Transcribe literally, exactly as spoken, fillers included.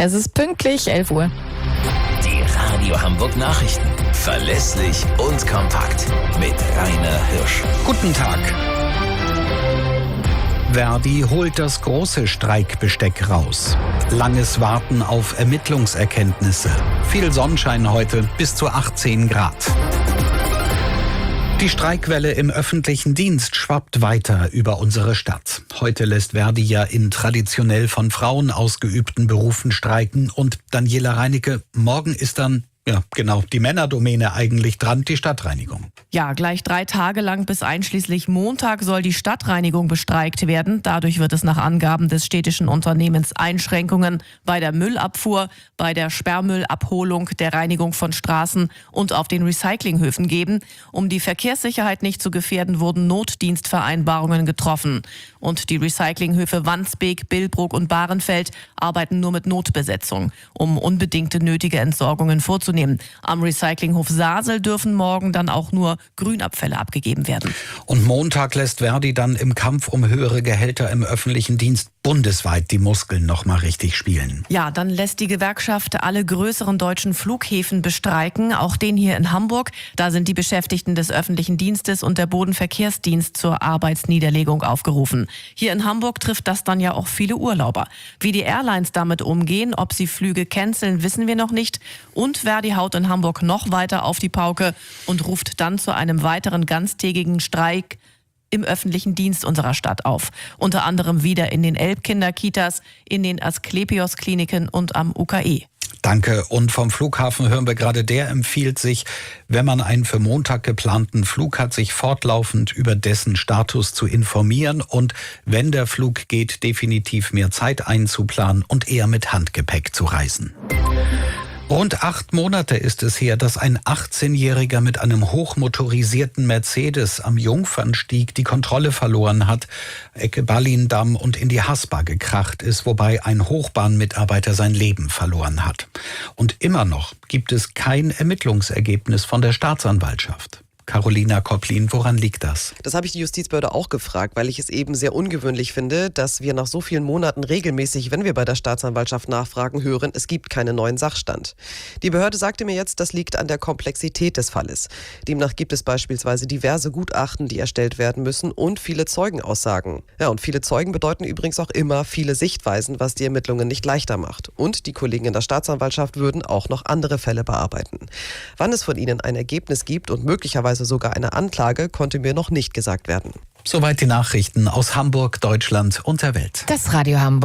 Es ist pünktlich elf Uhr. Die Radio Hamburg Nachrichten. Verlässlich und kompakt. Mit Rainer Hirsch. Guten Tag. Verdi holt das große Streikbesteck raus. Langes Warten auf Ermittlungserkenntnisse. Viel Sonnenschein heute, bis zu achtzehn Grad. Die Streikwelle im öffentlichen Dienst schwappt weiter über unsere Stadt. Heute lässt Verdi ja in traditionell von Frauen ausgeübten Berufen streiken. Und Daniela Reinecke, morgen ist dann, ja genau, die Männerdomäne eigentlich dran, die Stadtreinigung. Ja, gleich drei Tage lang bis einschließlich Montag soll die Stadtreinigung bestreikt werden. Dadurch wird es nach Angaben des städtischen Unternehmens Einschränkungen bei der Müllabfuhr, bei der Sperrmüllabholung, der Reinigung von Straßen und auf den Recyclinghöfen geben. Um die Verkehrssicherheit nicht zu gefährden, wurden Notdienstvereinbarungen getroffen. Und die Recyclinghöfe Wandsbek, Billbrook und Bahrenfeld arbeiten nur mit Notbesetzung, um unbedingte nötige Entsorgungen vorzunehmen. Am Recyclinghof Sasel dürfen morgen dann auch nur Grünabfälle abgegeben werden. Und Montag lässt Verdi dann im Kampf um höhere Gehälter im öffentlichen Dienst bundesweit die Muskeln noch mal richtig spielen. Ja, dann lässt die Gewerkschaft alle größeren deutschen Flughäfen bestreiken, auch den hier in Hamburg. Da sind die Beschäftigten des öffentlichen Dienstes und der Bodenverkehrsdienst zur Arbeitsniederlegung aufgerufen. Hier in Hamburg trifft das dann ja auch viele Urlauber. Wie die Airlines damit umgehen, ob sie Flüge canceln, wissen wir noch nicht. Und Verdi haut in Hamburg noch weiter auf die Pauke und ruft dann zu einem weiteren ganztägigen Streik im öffentlichen Dienst unserer Stadt auf. Unter anderem wieder in den Elbkinderkitas, in den Asklepios-Kliniken und am U K E. Danke. Und vom Flughafen hören wir gerade, der empfiehlt sich, wenn man einen für Montag geplanten Flug hat, sich fortlaufend über dessen Status zu informieren und, wenn der Flug geht, definitiv mehr Zeit einzuplanen und eher mit Handgepäck zu reisen. Rund acht Monate ist es her, dass ein achtzehnjähriger mit einem hochmotorisierten Mercedes am Jungfernstieg die Kontrolle verloren hat, Ecke Ballindamm und in die Haspa gekracht ist, wobei ein Hochbahnmitarbeiter sein Leben verloren hat. Und immer noch gibt es kein Ermittlungsergebnis von der Staatsanwaltschaft. Carolina Kopplin, woran liegt das? Das habe ich die Justizbehörde auch gefragt, weil ich es eben sehr ungewöhnlich finde, dass wir nach so vielen Monaten regelmäßig, wenn wir bei der Staatsanwaltschaft nachfragen, hören, es gibt keinen neuen Sachstand. Die Behörde sagte mir jetzt, das liegt an der Komplexität des Falles. Demnach gibt es beispielsweise diverse Gutachten, die erstellt werden müssen und viele Zeugenaussagen. Ja, und viele Zeugen bedeuten übrigens auch immer viele Sichtweisen, was die Ermittlungen nicht leichter macht. Und die Kollegen in der Staatsanwaltschaft würden auch noch andere Fälle bearbeiten. Wann es von ihnen ein Ergebnis gibt und möglicherweise sogar eine Anklage, konnte mir noch nicht gesagt werden. Soweit die Nachrichten aus Hamburg, Deutschland und der Welt. Das Radio Hamburg.